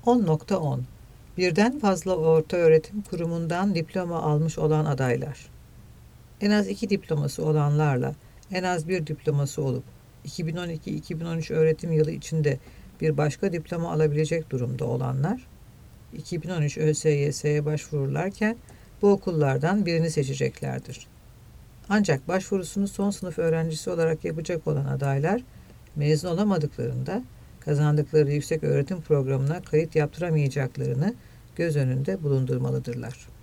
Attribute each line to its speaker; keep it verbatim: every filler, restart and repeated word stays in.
Speaker 1: on nokta on Birden fazla ortaöğretim kurumundan diploma almış olan adaylar. En az iki diploması olanlarla en az bir diploması olup iki bin on iki iki bin on üç öğretim yılı içinde bir başka diploma alabilecek durumda olanlar, iki bin on üç ÖSYS'ye başvururlarken bu okullardan birini seçeceklerdir. Ancak başvurusunu son sınıf öğrencisi olarak yapacak olan adaylar, mezun olamadıklarında kazandıkları yüksek öğretim programına kayıt yaptıramayacaklarını göz önünde bulundurmalıdırlar.